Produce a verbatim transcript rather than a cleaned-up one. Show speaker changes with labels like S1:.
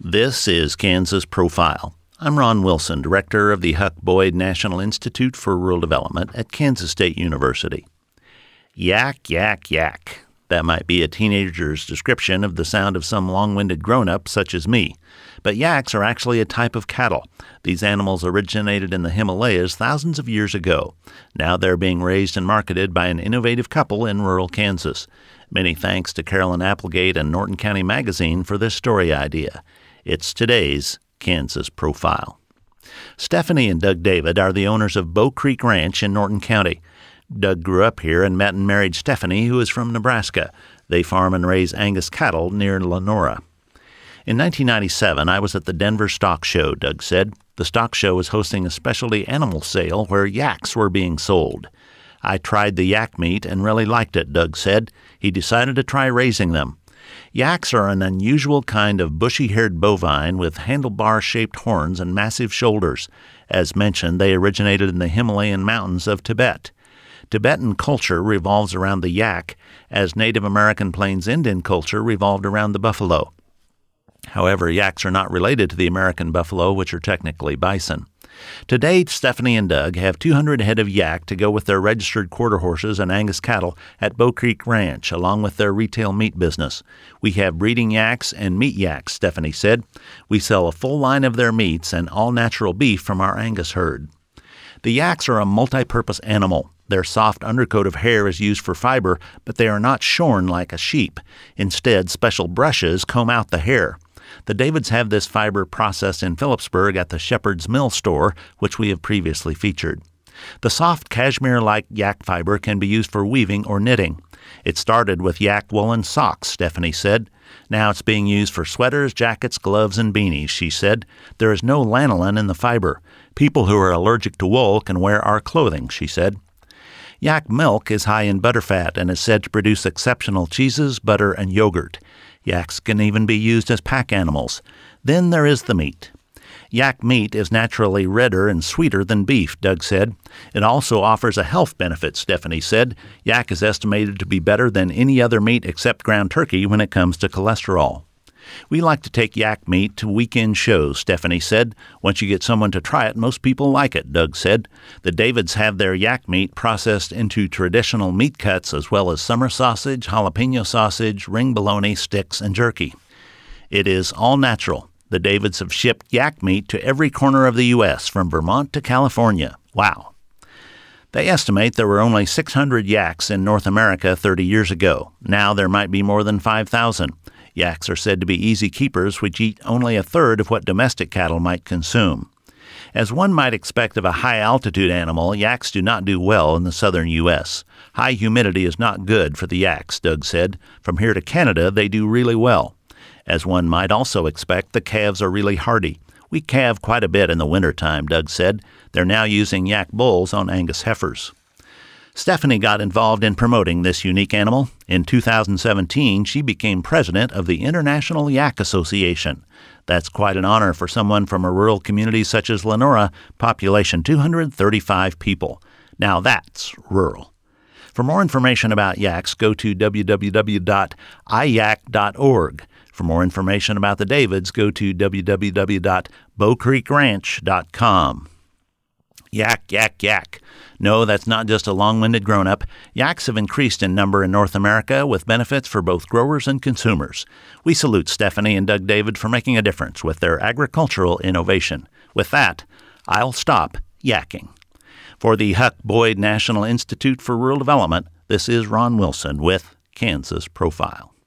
S1: This is Kansas Profile. I'm Ron Wilson, director of the Huck Boyd National Institute for Rural Development at Kansas State University. Yak, yak, yak. That might be a teenager's description of the sound of some long-winded grown-up such as me. But yaks are actually a type of cattle. These animals originated in the Himalayas thousands of years ago. Now they're being raised and marketed by an innovative couple in rural Kansas. Many thanks to Carolyn Applegate and Norton County Magazine for this story idea. It's today's Kansas Profile. Stephanie and Doug David are the owners of Bow Creek Ranch in Norton County. Doug grew up here and met and married Stephanie, who is from Nebraska. They farm and raise Angus cattle near Lenora. In nineteen ninety-seven, I was at the Denver Stock Show, Doug said. The stock show was hosting a specialty animal sale where yaks were being sold. I tried the yak meat and really liked it, Doug said. He decided to try raising them. Yaks are an unusual kind of bushy-haired bovine with handlebar-shaped horns and massive shoulders. As mentioned, they originated in the Himalayan mountains of Tibet. Tibetan culture revolves around the yak, as Native American Plains Indian culture revolved around the buffalo. However, yaks are not related to the American buffalo, which are technically bison. To date, Stephanie and Doug have two hundred head of yak to go with their registered quarter horses and Angus cattle at Bow Creek Ranch, along with their retail meat business. We have breeding yaks and meat yaks, Stephanie said. We sell a full line of their meats and all-natural beef from our Angus herd. The yaks are a multi-purpose animal. Their soft undercoat of hair is used for fiber, but they are not shorn like a sheep. Instead, special brushes comb out the hair. The Davids have this fiber processed in Phillipsburg at the Shepherd's Mill store, which we have previously featured. The soft cashmere-like yak fiber can be used for weaving or knitting. It started with yak woolen socks, Stephanie said. Now it's being used for sweaters, jackets, gloves, and beanies, she said. There is no lanolin in the fiber. People who are allergic to wool can wear our clothing, she said. Yak milk is high in butterfat and is said to produce exceptional cheeses, butter, and yogurt. Yaks can even be used as pack animals. Then there is the meat. Yak meat is naturally redder and sweeter than beef, Doug said. It also offers a health benefit, Stephanie said. Yak is estimated to be better than any other meat except ground turkey when it comes to cholesterol. We like to take yak meat to weekend shows, Stephanie said. Once you get someone to try it, most people like it, Doug said. The Davids have their yak meat processed into traditional meat cuts as well as summer sausage, jalapeno sausage, ring bologna, sticks, and jerky. It is all natural. The Davids have shipped yak meat to every corner of the U S, from Vermont to California. Wow. They estimate there were only six hundred yaks in North America thirty years ago. Now there might be more than five thousand. Yaks are said to be easy keepers, which eat only a third of what domestic cattle might consume. As one might expect of a high-altitude animal, yaks do not do well in the southern U S. High humidity is not good for the yaks, Doug said. From here to Canada, they do really well. As one might also expect, the calves are really hardy. We calve quite a bit in the wintertime, Doug said. They're now using yak bulls on Angus heifers. Stephanie got involved in promoting this unique animal. In two thousand seventeen, she became president of the International Yak Association. That's quite an honor for someone from a rural community such as Lenora, population two hundred thirty-five people. Now that's rural. For more information about yaks, go to w w w dot i yak dot org. For more information about the Davids, go to w w w dot bow creek ranch dot com. Yak, yak, yak. No, that's not just a long-winded grown-up. Yaks have increased in number in North America with benefits for both growers and consumers. We salute Stephanie and Doug David for making a difference with their agricultural innovation. With that, I'll stop yakking. For the Huck Boyd National Institute for Rural Development, this is Ron Wilson with Kansas Profile.